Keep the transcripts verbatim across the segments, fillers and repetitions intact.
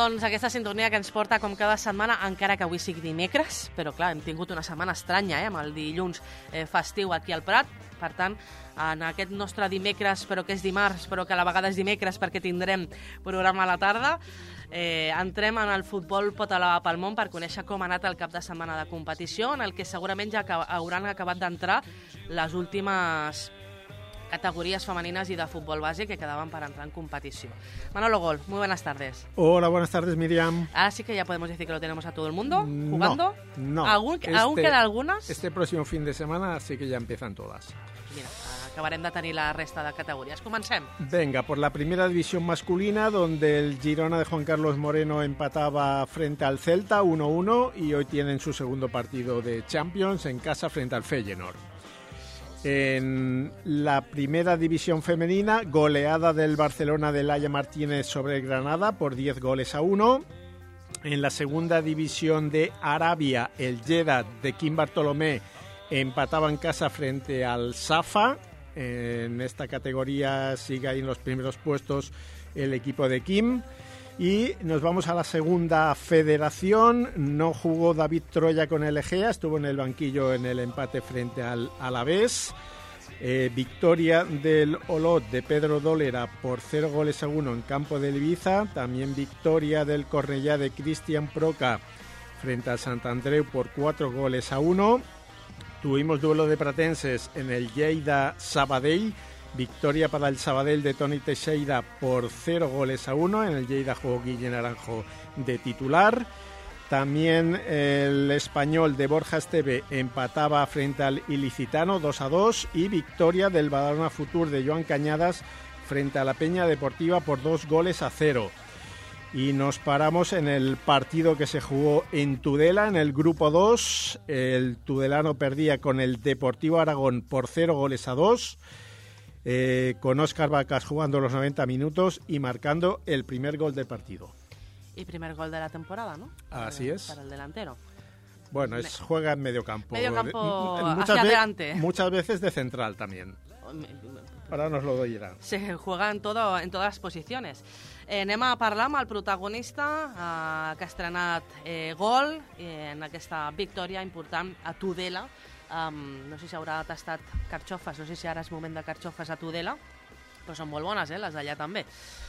Doncs aquesta sintonia que ens porta com cada setmana, encara que avui sigui dimecres, però clar, hem tingut una setmana estranya, eh, amb el dilluns eh, festiu aquí al Prat. Per tant, en aquest nostre dimecres, però que és dimarts, però que a la vegada és dimecres perquè tindrem programa a la tarda, eh, entrem en el futbol Potalava pel món per conèixer com ha anat el cap de setmana de competició, en el que segurament ja hauran acabat d'entrar les últimes categorías femeninas y de fútbol base que quedaban para entrar en competición. Manolo Gol, muy buenas tardes. Hola, buenas tardes, Miriam. Ahora sí que ya podemos decir que lo tenemos a todo el mundo jugando. No, no. ¿Aún, este, ¿Aún quedan algunas? Este próximo fin de semana sí que ya empiezan todas. Mira, acabarem de tenir la resta de categorías. Comencem. Venga, por la primera división masculina, donde el Girona de Juan Carlos Moreno empataba frente al Celta uno uno y hoy tienen su segundo partido de Champions en casa frente al Feyenoord. En la primera división femenina, goleada del Barcelona de Laia Martínez sobre el Granada por diez goles a uno. En la segunda división de Arabia, el Jeddah de Kim Bartolomé empataba en casa frente al Safa. En esta categoría sigue ahí en los primeros puestos el equipo de Kim. Y nos vamos a la segunda federación. No jugó David Troya con el Egea, estuvo en el banquillo en el empate frente al Alavés. Eh, victoria del Olot de Pedro Dólera por cero goles a uno en campo del Ibiza. También victoria del Cornellá de Cristian Proca frente al Sant Andreu por cuatro goles a uno. Tuvimos duelo de pratenses en el Lleida Sabadell. Victoria para el Sabadell de Toni Teixeira por cero goles a uno. En el Lleida jugó Guille Naranjo de titular. También el Español de Borja Esteve empataba frente al Ilicitano dos a dos. Y victoria del Badalona Futur de Joan Cañadas frente a la Peña Deportiva por dos goles a cero. Y nos paramos en el partido que se jugó en Tudela, en el grupo dos. El tudelano perdía con el Deportivo Aragón por cero goles a dos. Eh, con Óscar Vacas jugando los noventa minutos y marcando el primer gol del partido. Y primer gol de la temporada, ¿no? Así es. Para el delantero. Bueno, es, juega en medio campo. Medio campo muchas hacia ve adelante. Muchas veces de central también. Ahora nos lo doy. Se juega en, todo, en todas las posiciones. Eh, anem a parlar amb el protagonista eh, que ha estrenat eh, gol eh, en aquesta victòria important a Tudela. Um, no sé si haurà tastat carxofes, no sé si ara és moment de carxofes a Tudela, però són molt bones, eh, les d'allà també.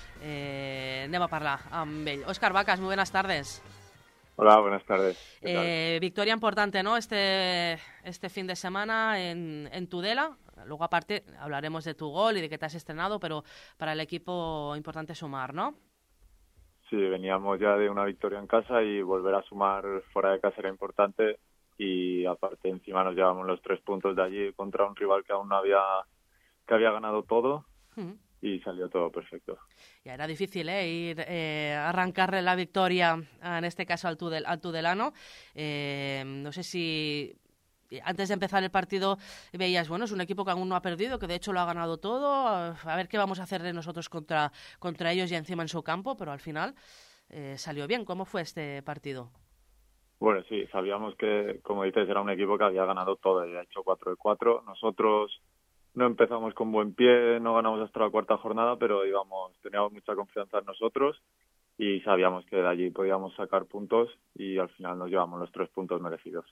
Eh, anem a parlar amb ell. Óscar Vacas, muy buenas tardes. Hola, buenas tardes. Eh, victoria importante, ¿no? Este, este fin de semana en, en Tudela. Luego, aparte, hablaremos de tu gol y de que te has estrenado, pero para el equipo importante sumar, ¿no? Sí, veníamos ya de una victoria en casa y volver a sumar fuera de casa era importante. Y aparte encima nos llevamos los tres puntos de allí contra un rival que aún no había que había ganado todo uh-huh. Y salió todo perfecto. Ya era difícil ¿eh? ir eh, arrancarle la victoria en este caso al, Tudel, al Tudelano. Eh, no sé si antes de empezar el partido veías, bueno, es un equipo que aún no ha perdido, que de hecho lo ha ganado todo, a ver qué vamos a hacer de nosotros contra, contra ellos y encima en su campo, pero al final eh, salió bien. ¿Cómo fue este partido? Bueno, sí, sabíamos que, como dices, era un equipo que había ganado todo y ha hecho cuatro de cuatro. Nosotros no empezamos con buen pie, no ganamos hasta la cuarta jornada, pero íbamos, teníamos mucha confianza en nosotros y sabíamos que de allí podíamos sacar puntos y al final nos llevamos los tres puntos merecidos.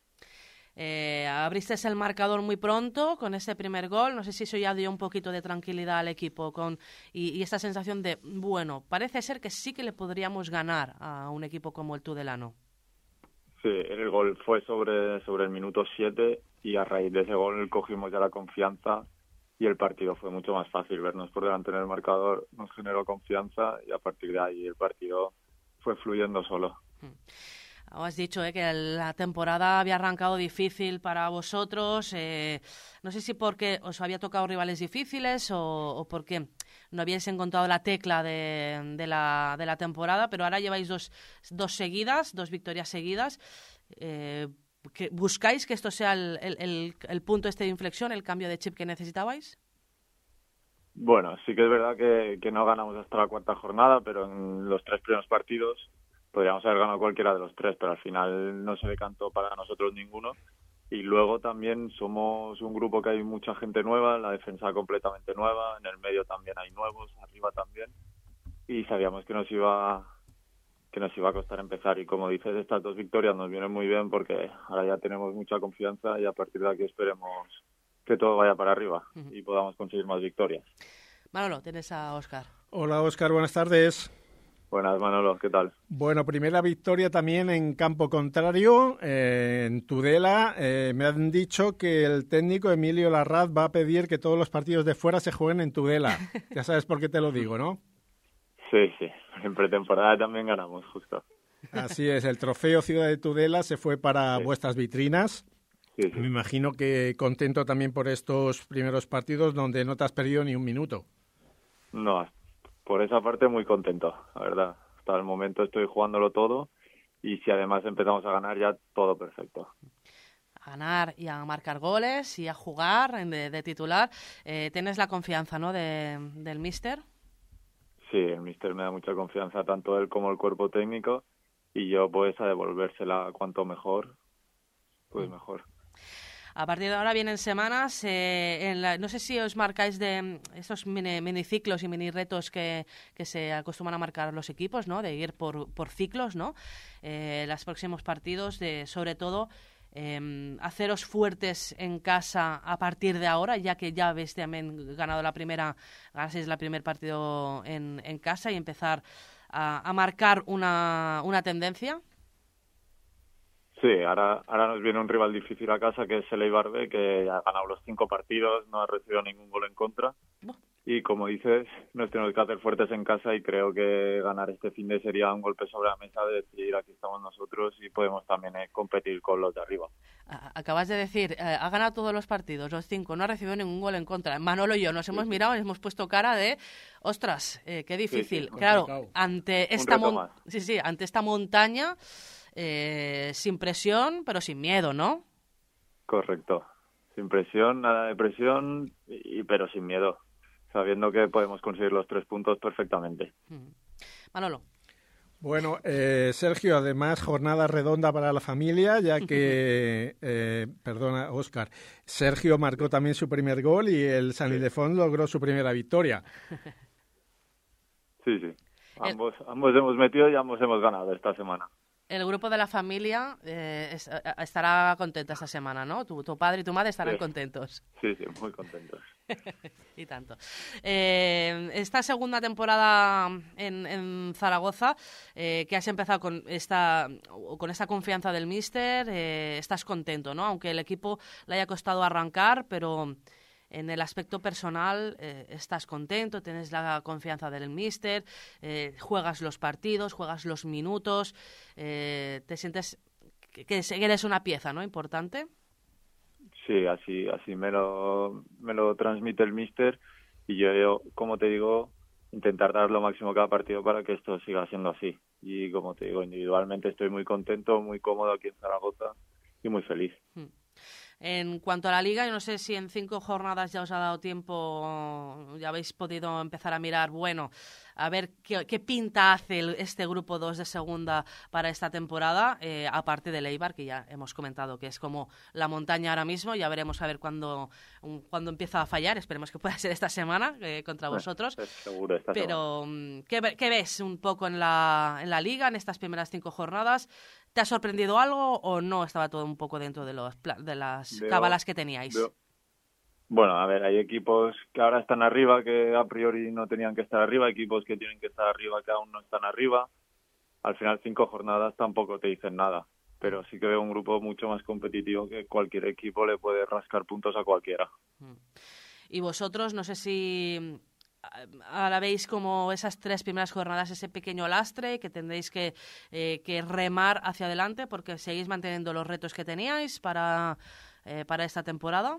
Eh, abriste el marcador muy pronto con ese primer gol, no sé si eso ya dio un poquito de tranquilidad al equipo con y, y esta sensación de, bueno, parece ser que sí que le podríamos ganar a un equipo como el Tudelano. Sí, el gol fue sobre, sobre el minuto siete y a raíz de ese gol cogimos ya la confianza y el partido fue mucho más fácil. Vernos por delante en el marcador nos generó confianza y a partir de ahí el partido fue fluyendo solo. Has dicho eh, que la temporada había arrancado difícil para vosotros. Eh, no sé si porque os había tocado rivales difíciles o, o porque no habíais encontrado la tecla de, de, la, de la temporada, pero ahora lleváis dos, dos seguidas, dos victorias seguidas. Eh, que ¿Buscáis que esto sea el, el, el punto este de inflexión, el cambio de chip que necesitabais? Bueno, sí que es verdad que, que no ganamos hasta la cuarta jornada, pero en los tres primeros partidos podríamos haber ganado cualquiera de los tres, pero al final no se decantó para nosotros ninguno. Y luego también somos un grupo que hay mucha gente nueva, la defensa completamente nueva, en el medio también hay nuevos, arriba también. Y sabíamos que nos iba que nos iba a costar empezar. Y como dices, estas dos victorias nos vienen muy bien porque ahora ya tenemos mucha confianza y a partir de aquí esperemos que todo vaya para arriba uh-huh. y podamos conseguir más victorias. Manolo, tienes a Óscar. Hola Óscar, buenas tardes. Buenas, Manolo, ¿qué tal? Bueno, primera victoria también en campo contrario, eh, en Tudela. Eh, me han dicho que el técnico Emilio Larraz va a pedir que todos los partidos de fuera se jueguen en Tudela. Ya sabes por qué te lo digo, ¿no? Sí, sí. En pretemporada también ganamos, justo. Así es, el trofeo Ciudad de Tudela se fue para sí. vuestras vitrinas. Sí, sí. Me imagino que contento también por estos primeros partidos donde no te has perdido ni un minuto. No, por esa parte muy contento, la verdad. Hasta el momento estoy jugándolo todo y si además empezamos a ganar ya todo perfecto. A ganar y a marcar goles y a jugar de, de titular. Eh, ¿Tienes la confianza, ¿no, de, del míster? Sí, el míster me da mucha confianza, tanto él como el cuerpo técnico, y yo pues a devolvérsela cuanto mejor, pues mejor. A partir de ahora vienen semanas, eh, en la, no sé si os marcáis de estos mini, miniciclos y mini retos que, que se acostumbran a marcar los equipos, ¿no? De ir por, por ciclos, ¿no? Eh, los próximos partidos, de sobre todo, eh, haceros fuertes en casa a partir de ahora, ya que ya habéis también ganado la primera, ganasteis el primer partido en, en casa y empezar a, a marcar una, una tendencia. Sí, ahora, ahora nos viene un rival difícil a casa, que es el Eibar B, que ha ganado los cinco partidos, no ha recibido ningún gol en contra. Oh. Y como dices, nos tenemos que hacer fuertes en casa y creo que ganar este fin de sería un golpe sobre la mesa de decir aquí estamos nosotros y podemos también eh, competir con los de arriba. Acabas de decir, eh, ha ganado todos los partidos, los cinco, no ha recibido ningún gol en contra. Manolo y yo nos sí. hemos mirado y hemos puesto cara de, ostras, eh, qué difícil. Sí, sí, claro, ante esta, mon- sí, sí, ante esta montaña... Eh, sin presión, pero sin miedo, ¿no? Correcto. Sin presión, nada de presión, y, pero sin miedo. Sabiendo que podemos conseguir los tres puntos perfectamente. Manolo. Bueno, eh, Sergio, además, jornada redonda para la familia, ya que, eh, perdona, Óscar, Sergio marcó también su primer gol y el San Ildefons logró su primera victoria. Sí, sí. Ambos, el... ambos hemos metido y ambos hemos ganado esta semana. El grupo de la familia eh, es, estará contento esta semana, ¿no? Tu, tu padre y tu madre estarán sí. contentos. Sí, sí, muy contentos. Y tanto. Eh, esta segunda temporada en, en Zaragoza, eh, que has empezado con esta, con esta confianza del míster, eh, estás contento, ¿no? Aunque el equipo le haya costado arrancar, pero... En el aspecto personal eh, estás contento, tienes la confianza del míster, eh, juegas los partidos, juegas los minutos, eh, te sientes que, que eres una pieza, ¿no? Importante. Sí, así así me lo me lo transmite el míster y yo, yo, como te digo, intentar dar lo máximo cada partido para que esto siga siendo así. Y como te digo, individualmente estoy muy contento, muy cómodo aquí en Zaragoza y muy feliz. Hmm. En cuanto a la Liga, yo no sé si en cinco jornadas ya os ha dado tiempo, ya habéis podido empezar a mirar, bueno, a ver qué, qué pinta hace el, este grupo dos de segunda para esta temporada, eh, aparte del Eibar, que ya hemos comentado que es como la montaña ahora mismo. Ya veremos a ver cuándo, cuándo empieza a fallar, esperemos que pueda ser esta semana eh, contra vosotros. Eh, seguro, esta Pero, semana. ¿qué, ¿qué ves un poco en la, en la Liga, en estas primeras cinco jornadas? ¿Te ha sorprendido algo o no estaba todo un poco dentro de, los, de las veo, cábalas que teníais? Veo. Bueno, a ver, hay equipos que ahora están arriba que a priori no tenían que estar arriba, equipos que tienen que estar arriba que aún no están arriba. Al final cinco jornadas tampoco te dicen nada, pero sí que veo un grupo mucho más competitivo que cualquier equipo le puede rascar puntos a cualquiera. Y vosotros, no sé si... ahora veis como esas tres primeras jornadas, ese pequeño lastre que tendréis que, eh, que remar hacia adelante porque seguís manteniendo los retos que teníais para, eh, para esta temporada.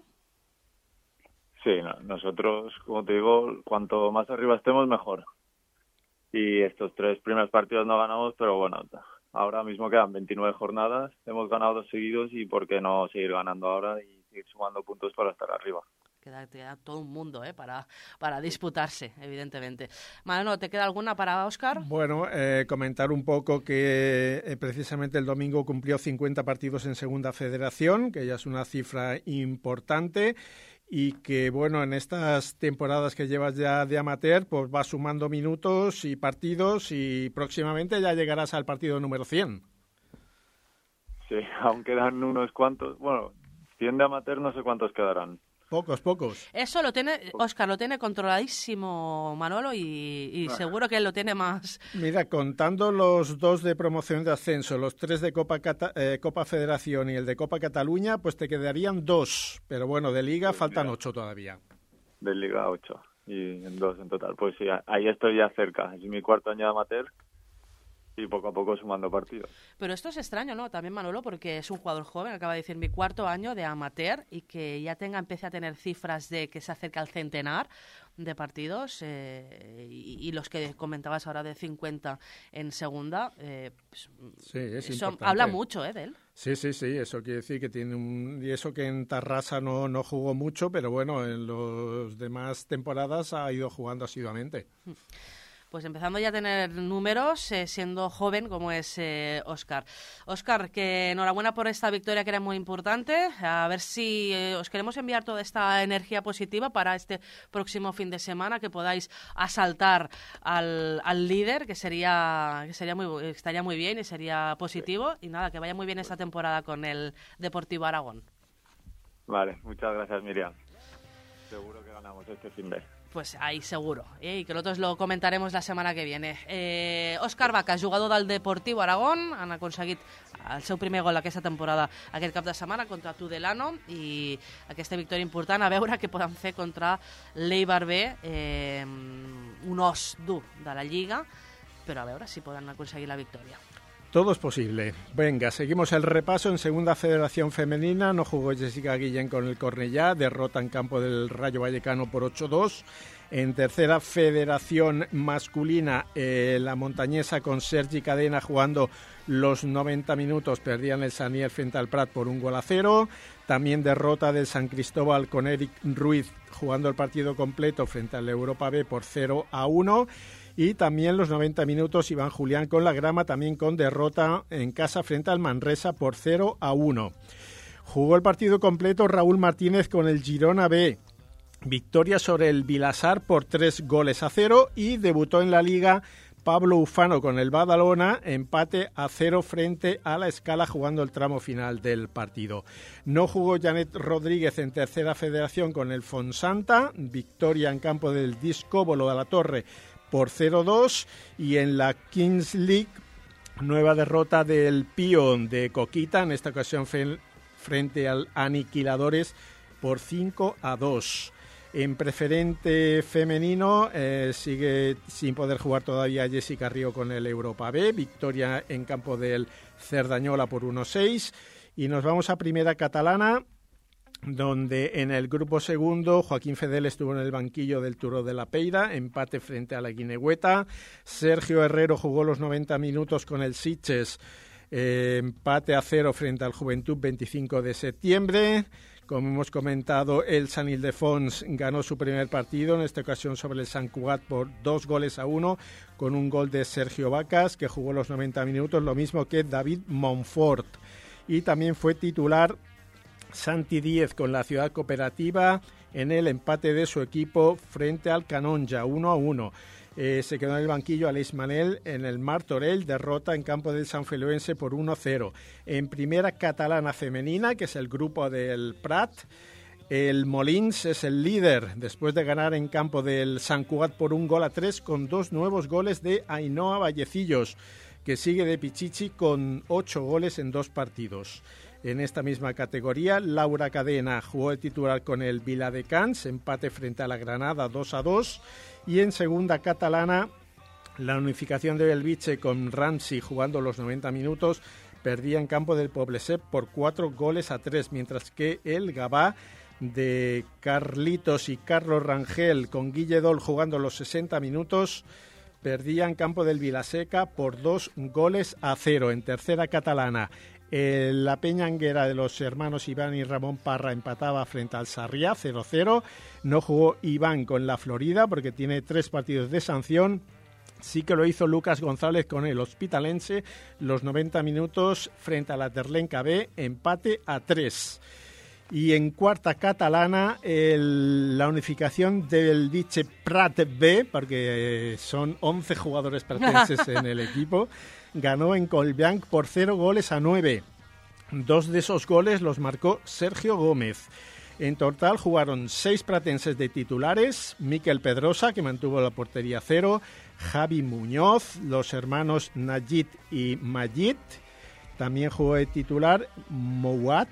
Sí, no, nosotros, como te digo, cuanto más arriba estemos, mejor. Y estos tres primeros partidos no ganamos, pero bueno, ahora mismo quedan veintinueve jornadas, hemos ganado dos seguidos y por qué no seguir ganando ahora y seguir sumando puntos para estar arriba. Queda, queda todo un mundo ¿eh? para, para disputarse, evidentemente. Manolo, ¿te queda alguna para Óscar? Bueno, eh, comentar un poco que eh, precisamente el domingo cumplió cincuenta partidos en Segunda Federación, que ya es una cifra importante, y que, bueno, en estas temporadas que llevas ya de amateur, pues vas sumando minutos y partidos y próximamente ya llegarás al partido número cien. Sí, aún quedan unos cuantos. Bueno, cien de amateur no sé cuántos quedarán. Pocos, pocos. Eso lo tiene, Óscar, lo tiene controladísimo Manolo y, y seguro que él lo tiene más. Mira, contando los dos de promoción de ascenso, los tres de Copa, Cata, eh, Copa Federación y el de Copa Cataluña, pues te quedarían dos. Pero bueno, de Liga pues faltan mira, ocho todavía. De Liga ocho y dos en total. Pues sí, ahí estoy ya cerca. Es mi cuarto año de amateur. Y poco a poco sumando partidos. Pero esto es extraño, ¿no? También Manolo, porque es un jugador joven, acaba de decir mi cuarto año de amateur y que ya tenga, empiece a tener cifras de que se acerca al centenar de partidos eh, y, y los que comentabas ahora de cincuenta en segunda. Eh, pues, sí, es eso importante. Habla mucho, ¿eh? De él. Sí, sí, sí, eso quiere decir que tiene un... Y eso que en Tarrasa no, no jugó mucho, pero bueno, en las demás temporadas ha ido jugando asiduamente. Pues empezando ya a tener números, eh, siendo joven como es eh, Óscar. Óscar, que enhorabuena por esta victoria que era muy importante. A ver si eh, os queremos enviar toda esta energía positiva para este próximo fin de semana, que podáis asaltar al, al líder, que sería que sería muy estaría muy bien y sería positivo. Y nada, que vaya muy bien esta temporada con el Deportivo Aragón. Vale, muchas gracias, Miriam. Seguro que ganamos este fin de... Pues ahí seguro, eh? I que nosaltres lo comentaremos la setmana que viene. Eh, Òscar Vaca, jugador del Deportiu Aragón, han aconseguit el seu primer gol aquesta temporada aquest cap de setmana contra Tudelano i aquesta victòria important, a veure què poden fer contra l'Eibar B, eh, un os dur de la Lliga, però a veure si poden aconseguir la victòria. Todo es posible. Venga, seguimos el repaso. En segunda federación femenina no jugó Jessica Guillén con el Cornellá, derrota en campo del Rayo Vallecano por ocho dos. En tercera federación masculina, eh, la montañesa con Sergi Cadena jugando los noventa minutos, perdían el Sanier frente al Prat por un gol a cero. También derrota del San Cristóbal con Eric Ruiz jugando el partido completo frente al Europa B por cero a uno. Y también los noventa minutos Iván Julián con la Grama, también con derrota en casa frente al Manresa por cero a uno. Jugó el partido completo Raúl Martínez con el Girona B. Victoria sobre el Vilasar por tres goles a cero y debutó en la Liga Pablo Ufano con el Badalona, empate a cero frente a la Escala jugando el tramo final del partido. No jugó Janet Rodríguez en tercera federación con el Fonsanta, victoria en campo del Discóbolo de la Torre por cero dos y en la Kings League nueva derrota del Pion de Coquita, en esta ocasión frente al Aniquiladores por cinco a dos. En preferente femenino eh, sigue sin poder jugar todavía Jessica Río con el Europa B, victoria en campo del Cerdañola por uno seis. Y nos vamos a primera catalana, donde en el grupo segundo Joaquín Fedel estuvo en el banquillo del Turó de la Peira, empate frente a la Guinegüeta. Sergio Herrero jugó los noventa minutos con el Sitges, eh, empate a cero frente al Juventud veinticinco de septiembre. Como hemos comentado, el San Ildefons ganó su primer partido, en esta ocasión sobre el Sant Cugat por dos goles a uno, con un gol de Sergio Vacas, que jugó los noventa minutos, lo mismo que David Monfort. Y también fue titular Santi Díez con la Ciudad Cooperativa en el empate de su equipo frente al Canonja, uno a uno. Eh, se quedó en el banquillo Aleix Manel en el Martorell, derrota en campo del Sanfileuense por uno a cero. En primera catalana femenina, que es el grupo del Prat, el Molins es el líder después de ganar en campo del Sant Cugat por un gol a tres, con dos nuevos goles de Ainhoa Vallecillos, que sigue de Pichichi con ocho goles en dos partidos. En esta misma categoría, Laura Cadena jugó el titular con el Viladecans, empate frente a la Granada dos a dos. Y en segunda catalana, la unificación de Belviche con Ramsey jugando los noventa minutos, perdía en campo del Poblesep por cuatro goles a tres, mientras que el Gavà de Carlitos y Carlos Rangel con Guille Dol jugando los sesenta minutos, perdía en campo del Vilaseca por dos goles a cero. En tercera catalana, Eh, la Peñanguera de los hermanos Iván y Ramón Parra empataba frente al Sarriá cero cero. No jugó Iván con la Florida porque tiene tres partidos de sanción. Sí que lo hizo Lucas González con el Hospitalense los noventa minutos frente a la Terlenca B, empate a tres. Y en cuarta catalana, el, la unificación del diche Prat B, porque son once jugadores pratenses en el equipo, ganó en Collblanc por cero goles a nueve. Dos de esos goles los marcó Sergio Gómez. En total jugaron seis pratenses de titulares: Miquel Pedrosa, que mantuvo la portería cero, Javi Muñoz, los hermanos Najid y Majid, también jugó de titular Mouat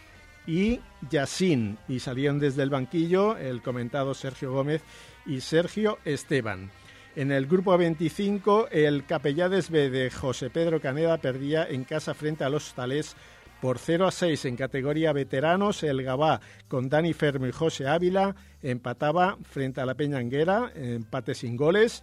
y Yassin, y salieron desde el banquillo el comentado Sergio Gómez y Sergio Esteban. En el grupo veinticinco, el Capellades B de José Pedro Caneda perdía en casa frente a los Hostalés por cero a seis. En categoría veteranos, el Gavà, con Dani Fermo y José Ávila, empataba frente a la Peña Anguera, empate sin goles.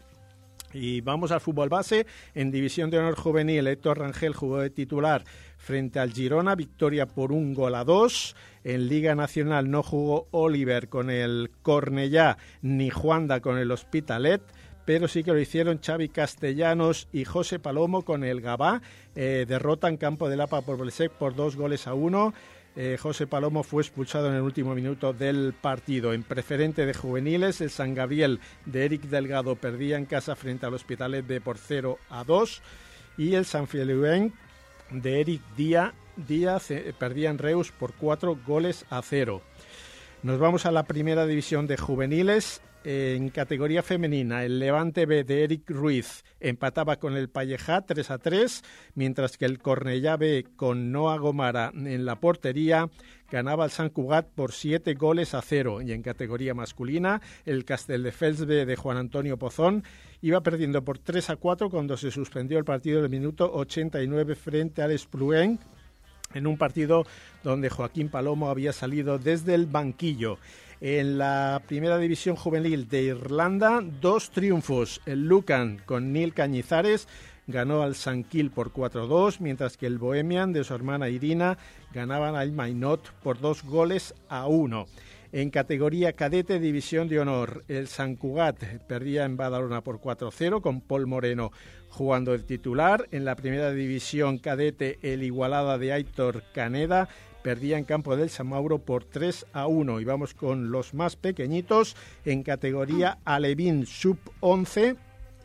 Y vamos al fútbol base. En División de Honor Juvenil, Héctor Rangel jugó de titular frente al Girona, victoria por un gol a dos. En Liga Nacional no jugó Oliver con el Cornellá ni Juanda con el Hospitalet, pero sí que lo hicieron Xavi Castellanos y José Palomo con el Gavà. Eh, derrota en campo de Lapa por Blesec por dos goles a uno. Eh, José Palomo fue expulsado en el último minuto del partido. En preferente de juveniles, el San Gabriel de Eric Delgado perdía en casa frente al Hospitalet B por cero a dos, y el San Feliuenc de Eric Díaz, Díaz eh, perdía en Reus por cuatro goles a cero. Nos vamos a la primera división de juveniles. En categoría femenina, el Levante B de Eric Ruiz empataba con el Pallejá tres a tres, mientras que el Cornellá B con Noa Gomara en la portería ganaba al Sant Cugat por siete goles a cero. Y en categoría masculina, el Castelldefels B de Juan Antonio Pozón iba perdiendo por tres a cuatro cuando se suspendió el partido del minuto ochenta y nueve frente al Espluenc, en un partido donde Joaquín Palomo había salido desde el banquillo. En la primera división juvenil de Irlanda, dos triunfos. El Lucan con Neil Cañizares ganó al Sant Quil por cuatro a dos, mientras que el Bohemian de su hermana Irina ganaban al Mainot por dos goles a uno. En categoría cadete, división de honor, el Sant Cugat perdía en Badalona por cuatro a cero con Paul Moreno jugando de titular. En la primera división cadete, el Igualada de Aitor Caneda perdía en campo del San Mauro por tres a uno. Y vamos con los más pequeñitos. En categoría Alevín sub once,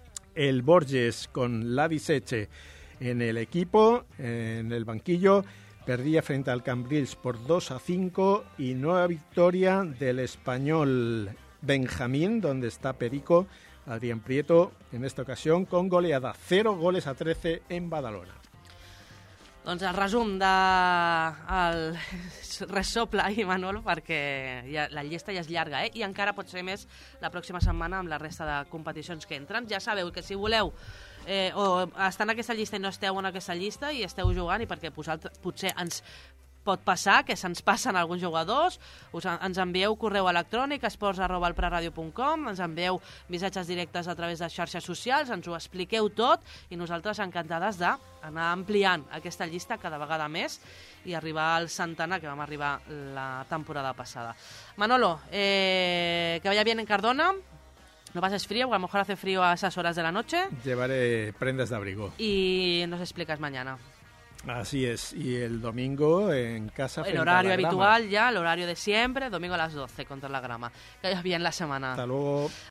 el Borges con Ladiseche en el equipo, en el banquillo, perdía frente al Cambrils por dos a cinco, y nueva victoria del Español Benjamín, donde está Perico, Adrián Prieto, en esta ocasión con goleada, cero goles a trece en Badalona. Doncs el resum de el ressople ahir, Manolo, perquè ja, la llista ja és llarga, eh? I encara pot ser més la pròxima setmana amb la resta de competicions que entren. Ja sabeu que si voleu eh, o estar en aquesta llista i no esteu en aquesta llista i esteu jugant, i perquè potser ens pot passar que se'ns passen alguns jugadors, us, ens envieu correu electrònic esports arroba elpraradio punt com, ens envieu missatges directes a través de xarxes socials, ens ho expliqueu tot i nosaltres encantades d'anar ampliant aquesta llista cada vegada més i arribar al centenar que vam arribar la temporada passada. Manolo, eh, que vaya bien en Cardona. No pases frío, porque a lo mejor hace frío a esas horas de la noche. Llevaré prendas de abrigo. Y nos explicas mañana. Así es, y el domingo en casa. El horario habitual ya, el horario de siempre, domingo a las doce contra la Grama. Que vaya bien la semana. Hasta luego.